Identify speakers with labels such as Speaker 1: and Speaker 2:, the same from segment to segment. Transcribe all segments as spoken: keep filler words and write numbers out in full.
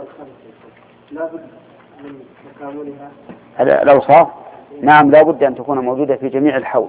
Speaker 1: لا بد من تكاملها
Speaker 2: الأوصاف. نعم لا بد أن تكون موجودة في جميع الحول،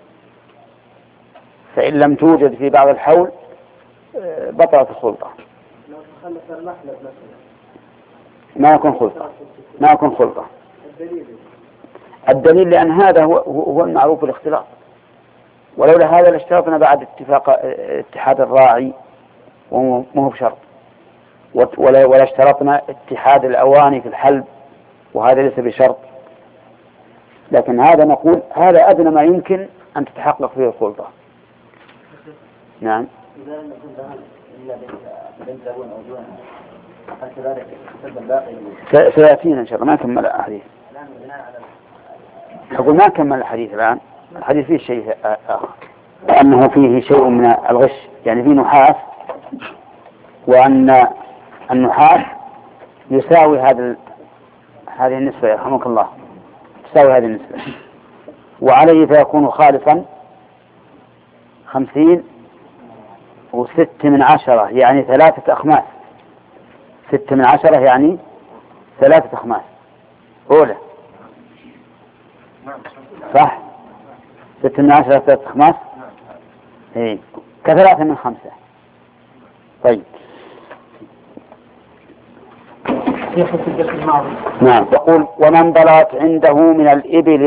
Speaker 2: فإن لم توجد في بعض الحول بطلت الخلطة.
Speaker 1: لو تخلف المحلب مثلا
Speaker 2: ما يكون خلطة، ما يكون خلطة.
Speaker 1: الدليل
Speaker 2: الدليل لأن هذا هو, هو المعروف بالاختلاط، ولولا هذا لاشترطنا بعد اتفاق اتحاد الراعي ومو بشرط، ولا, ولا اشترطنا اتحاد الأواني في الحلب وهذا ليس بشرط. لكن هذا نقول هذا أدنى ما يمكن أن تتحقق فيه الخلطة. نعم. سيأتينا إن شاء الله، ما كمل الحديث. أقول ما كمل الحديث الآن، الحديث فيه شيء آخر، أنه فيه شيء من الغش، يعني فيه نحاس، وأن النحاس يساوي هذا هذه النسبة يرحمك الله، تساوي هذه النسبة، وعليه فيكون خالصا خمسين وست من عشرة يعني ثلاثة أخماس. ست من عشرة يعني ثلاثة أخماس أولى، صح؟ ست من عشرة ثلاثة أخماس، إيه كثلاثة من خمسة. طيب نعم. يقول ومن بلغت عنده من الإبل